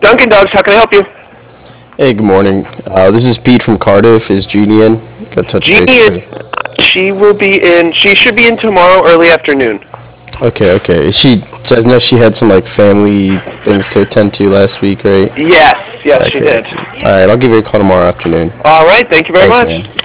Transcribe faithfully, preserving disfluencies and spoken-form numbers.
Dunkin' Dogs, how can I help you? Hey, good morning. Uh, this is Pete from Cardiff. Is Jeannie in? Got touch Jeannie base with is, her. she will be in, she should be in tomorrow early afternoon. Okay, okay. Is she? So I know she had some like family things to attend to last week, right? Yes, yes, she Okay. did. All right. I'll give you a call tomorrow afternoon. All right, thank you very Thanks, much. man.